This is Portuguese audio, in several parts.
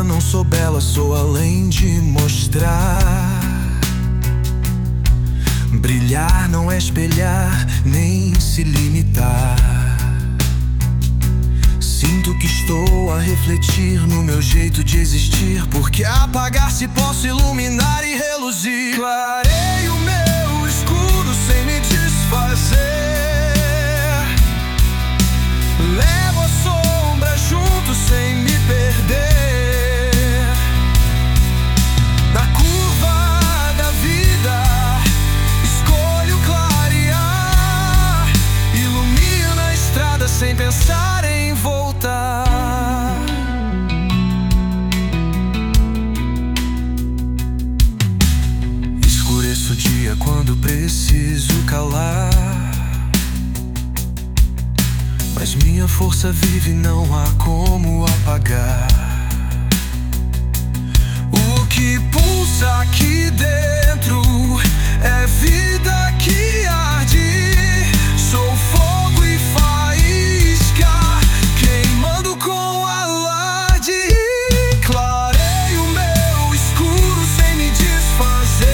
forma, não sou bela, sou além de mostrar. Brilhar não é espelhar, nem se limitar. Sinto que estou a refletir no meu jeito de existir, porque apagar-se posso iluminar e reluzir. Clareio meu escuro sem me desfazer. Levo a sombra junto sem me perder. Na curva da vida escolho clarear. Ilumino a estrada sem pensar em voltar. Escureço o dia quando preciso calar, mas minha força vive e não há como apagar. O que pulsa aqui dentro é vida que arde. Sou fogo e faísca, queimando com alarde. Clareio meu escuro sem me desfazer.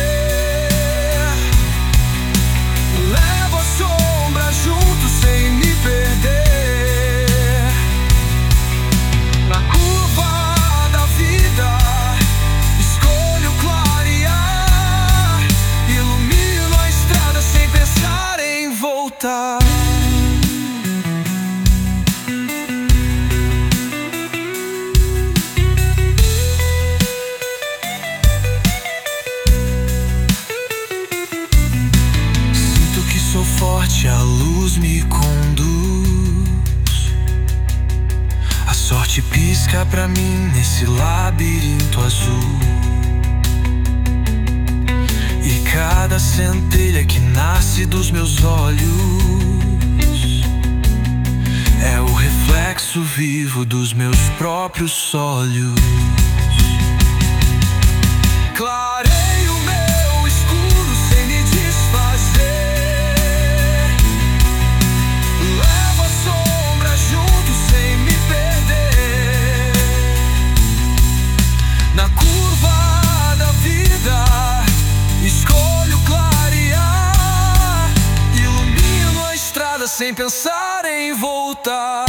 Levo a sombra junto sem me perder. Na curva da vida escolho clarear. Ilumino a estrada sem pensar em voltar. Sinto que sou forte, a luz me conduz. A sorte pisca pra mim nesse labirinto azul. E cada centelha que nasce dos meus olhos é o reflexo vivo dos meus próprios olhos. Clareio meu escuro sem me desfazer. Levo a sombra junto sem me perder. Na curva da vida escolho clarear. Ilumino a estrada sem pensar em voltar.